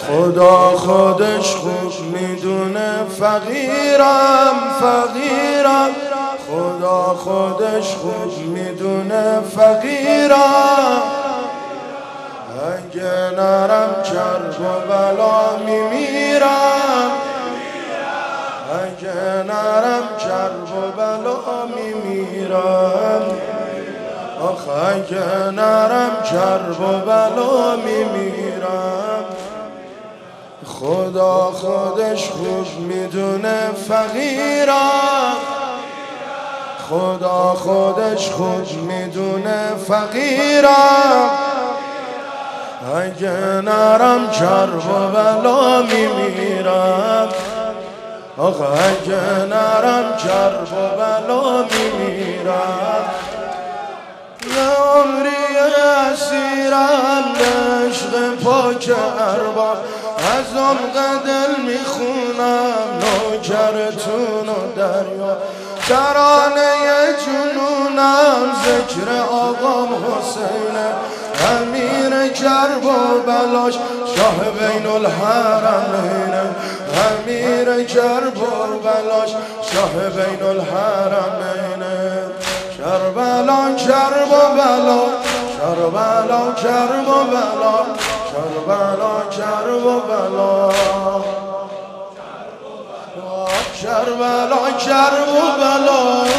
خدا خودش خوب میدونه فقیرم فقیرم، خدا خودش خوب میدونه فقیرم. اگه نرم کرب و بلا میمیرم، اگه نرم کرب و بلا میمیرم. آخ اگه نرم کرب و بلا میمیرم. خدا خودش خوب میدونه فقیرم، خدا خودش خوب میدونه فقیرم. اگه نرم کرب و بلا میمیرم. آخ اگه نرم کرب و بلا میمیرم. یه عمری اسیرم عشق پاک ارباب، از عمق دل میخونم نوکرتون و دریا. ترانه جنونم ذکر آقام حسینه، امیر کرب و بلاش شاه بین الحرمینه. امیر کرب و بلاش شاه بین الحرمینه. کربلا کرب و بلا، کربلا کرب و بلا، کربلا کرب و بلا، کربلا کرب و بلا.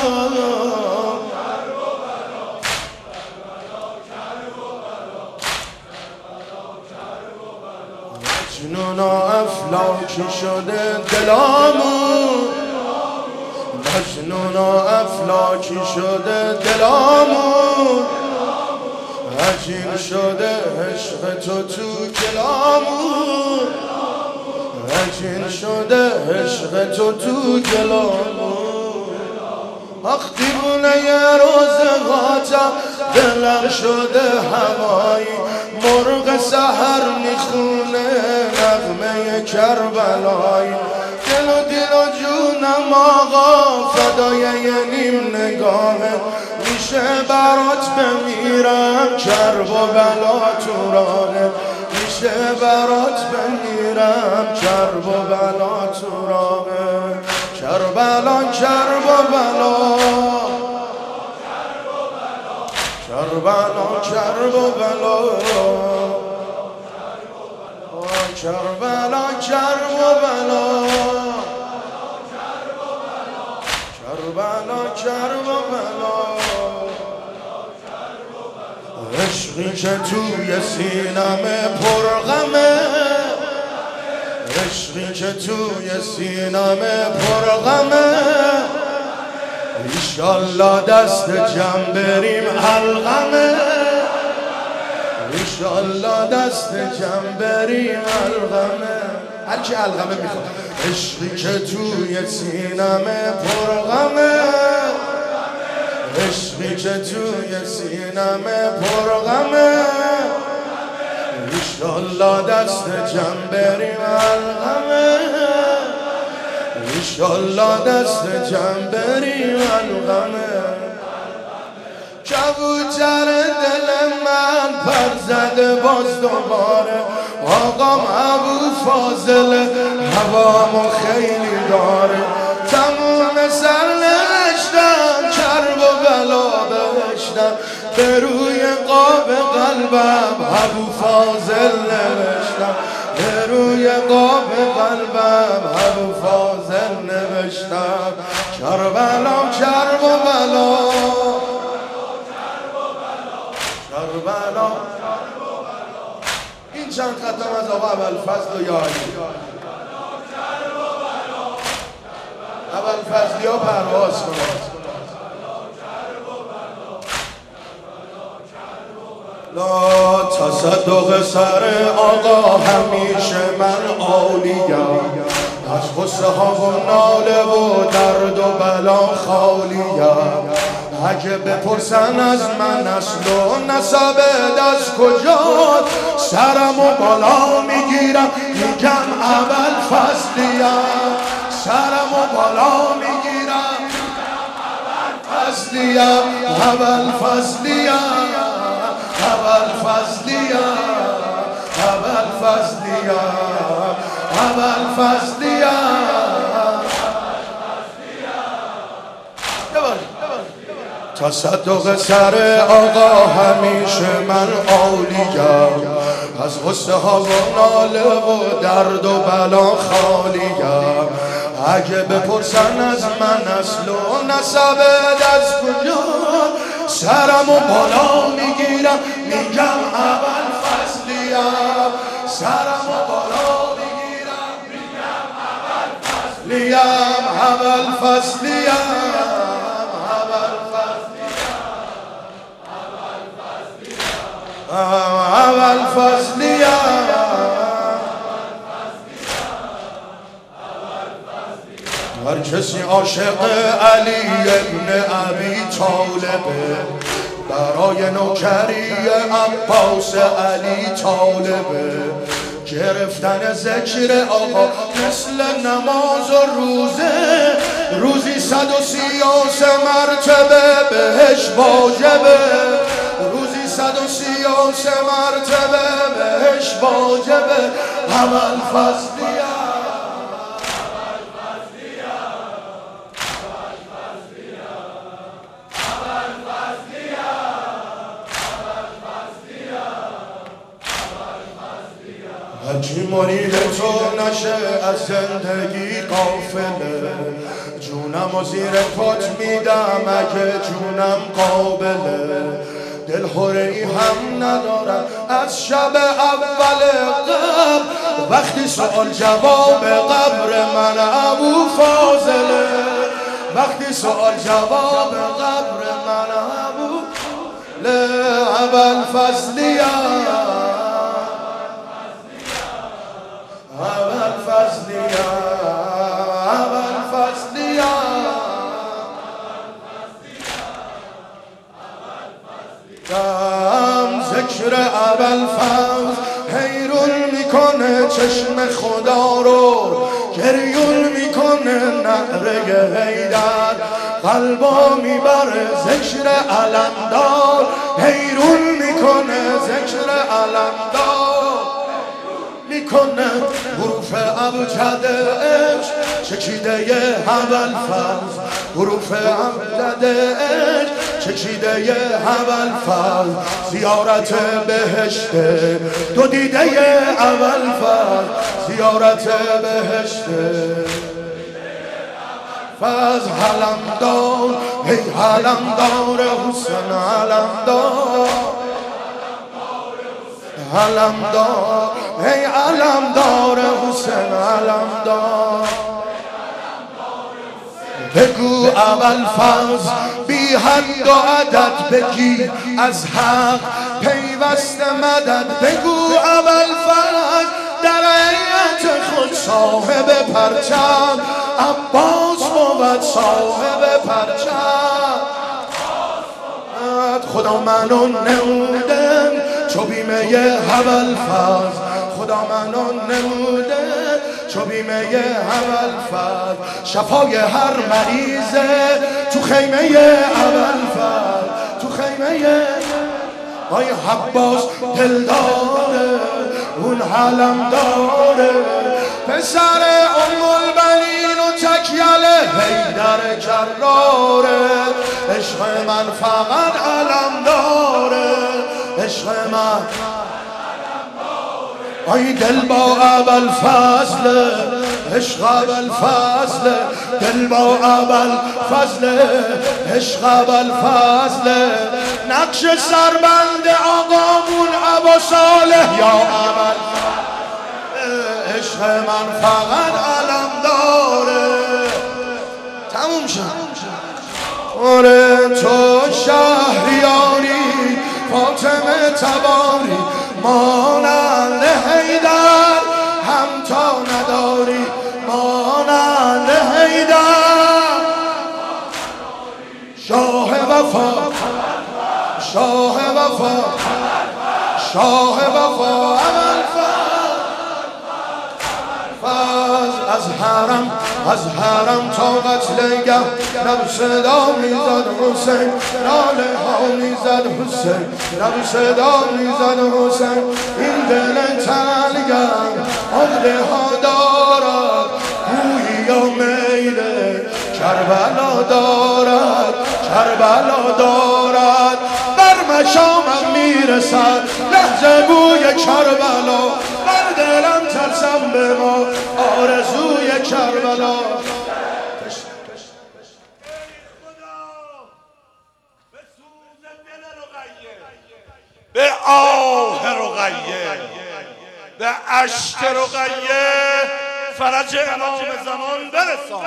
مجنون و افلاکی شده دلامون، مجنون و افلاکی شده دلامون. عجین شده عشق تو کلامون، عجین شده عشق تو کلامون. آخ دیوونه روزگاتم دلم شده هوایی، مرغ سحر میخونه نغمه کربلایی. دل و جونم آقا فدای یه نیم نگاهه، میشه برات بمیرم کرب و بلا تو راهه. میشه برات بمیرم کرب و بلا تو راهه. کربلا کرب و بلا، کربلا کرب و بلا، کربلا کرب و بلا، کربلا کرب و بلا. عشقی که توی سینمه پرغمه، عشقی که توی سینمه پرغمه. ایشالله دست جمع بریم الغمه، ایشالله دست جمع بریم الغمه. هر کی الغمه میخواد. عشقی که توی سینمه پرغمه، عشقی که توی سینمه پرغمه. ایشالله دست جمع بریم الغمه، ایشالله دست جمع بریم الغمه. کبوتر دل من پر زده باز دوباره، آقام ابو فاضل هوامو خیلی داره. تموم سر نوشتم کرب و بلا بهشتم، به روی قاب قلبم ابو فاضل نوشتم، به روی قاب قلبم ابو فاضل نوشتم. کربلا کرب و بلا، کربلا. این چند ختم از آقا ابوالفضل و یاری. ابوالفضلی ها پرواز کنند. لا تصدق سر آقا همیشه من عالیم، از غصه ها و ناله و درد و بلا خالیم. اگه بپرسن از من اصل و نسب از کجاست، سرم و بالا میگیرم میگم ابوالفضلیم. سرم و بالا میگیرم ابوالفضلیم، ابوالفضلیم، ابوالفضلیم، ابوالفضلیم. ابوالفضلیم تصدق سر آقا همیشه من عالیم، از غصه ها و ناله و درد و بلا خالیم. اگه بپرسن از من اصل و نسبت از کجا، سرم و بالا میگیرم میگم ابوالفضلیم. سرم و بالا میگیرم میگم ابوالفضلیم. ابوالفضلیم ابوالفضلیم. هر کسی عاشق علی ابن ابی طالبه، برای نوکری عباس علی طالبه. گرفتن ذکر آقا مثل نماز و روزه، روزی 133 مرتبه بهش واجبه. روزی 133 مرتبه بهش واجبه. ابوالفضلیم هرچی مرید تو نشه از زندگی قافله، جونم و زیر پات میدم اگه جونم قابله. دل خوری هم ندارم از شب اول قبر، وقتی سوال جواب قبر من ابو فاضله. وقتی سوال جواب قبر من ابو ابوالفضلیم. ابوالفضلیم ابوالفضلیم. ذکر ابوالفضل حیرون میکنه چشم خدا رو، گریون میکنه نعره حیدر قلبا میبره. ذکر علمدار حیرون میکنه، ذکر علمدار میکنه. حروف ابجد عشق چکیده ابوالفضل، حروف ابجد عشق چکیده ابوالفضل. زیارت بهشت دو دیده ابوالفضل، زیارت بهشت فضل. علمدار ای علمدار حسین، علمدار علمدار ای علمدار حسین، علمدار. بگو ابوالفضل بی حد و عدد بگی از حق پیوسته مدد. بگو ابوالفضل در حیات خود صاحب پرچم، عباس بود صاحب پرچم. خدا منو نموده چو بیمه ابوالفضل، خدا منو نموده چو بیمه ابوالفضل. شفای هر مریضه تو خیمه ابوالفضل، تو خیمه آی عباس دل داره اون حلم داره. پسر البنین و تکیل حیدر کراره، عشق من فقط علم داره، عشق من آی دل با ابوالفضل، عشق ابوالفضل، دل با ابوالفضل، عشق ابوالفضل. نقش سربند آقامون ابو صالح یا ابوالفضل، عشق من فقط علم داره. تموم شد. آره تو شهریاری فاطمه تباری، مانند حیدر همتا نداری، مانند حیدر. شاه وفا، شاه وفا، شاه وفا از حرم تا قتلگه نب صدا میزد حسین، ناله ها میزد حسین، نب صدا میزد حسین. این دل تنگم عقده ها دار کربلا دارد، کربلا دارد. بر مشامم میرسد لحظه بوی کربلا، بر دلم ترسم به ما آرزوی کربلا. به آه رقیه، به اشک رقیه فرج امام زمان برسان،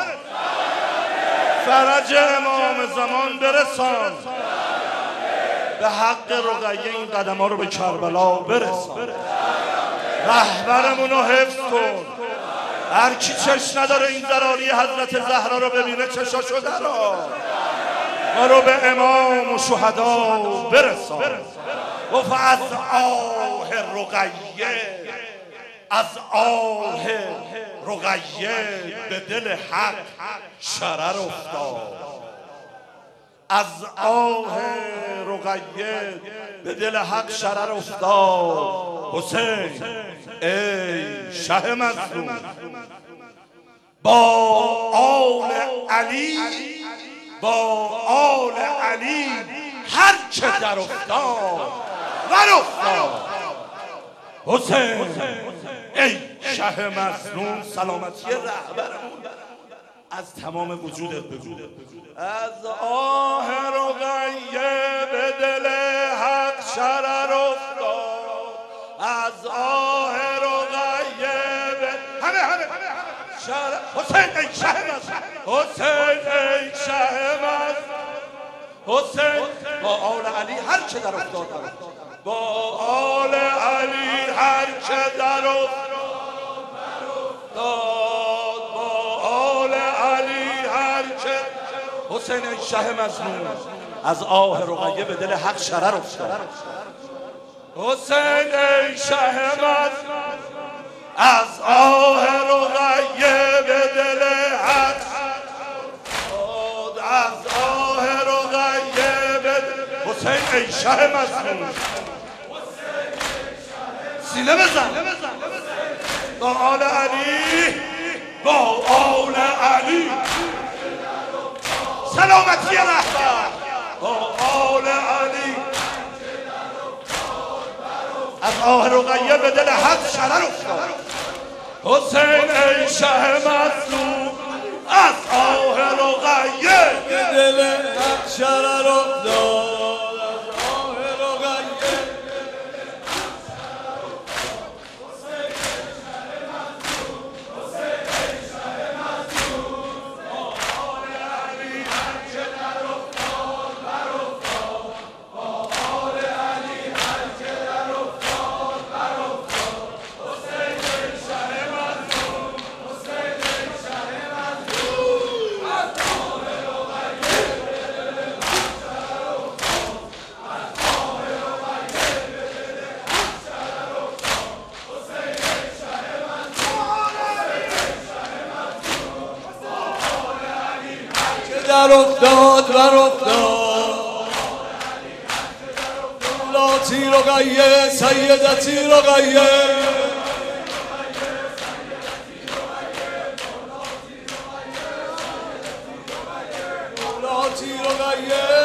فرج امام زمان برسان. به حق رقیه این قدم ها رو به کربلا برسان. رهبرمون رو حفظ کن. هر کی چشم نداره این ضراری حضرت زهرا رو ببینه چشاشو درا. ما رو به امام و شهدا برسان. و از آه رقیه، از آه رقیه به دل حق شرر افتاد. از آه رقیه به دل حق شرر افتاد. حسین ای شه مظلوم، با آل علی، با آل علی هر چه در افتاد ور افتاد. حسین ای شه مظلوم، سلامتی رهبرمون از تمام وجودت بگو. از آه رقیه به دل حق شرر افتاد. از آه رقیه به همه شرر. حسین ای شه مظلوم، حسین ای شه مظلوم. حسین با آل علی هر چه در افتاد، با آل علی هر چه در افتاد، با آل علی هر چه. حسین ای شه مظلوم، از آه رقیه به دل حق شرر افتاد. حسین ای شه مظلوم، از آه رقیه به دل حق افتاد. از آه رقیه به دل. حسین ای شه مظلوم، سینه بزن با آل علی، با آل علی سلامتی رهبر، با آل علی از آه رقیه به دل حق شرر افتاد. حسین ای شه مظلوم، از آه رقیه به دل حق شرر افتاد. در افتاد بر افتاد. مولاتی رقیه، سیدتی رقیه، مولاتی رقیه.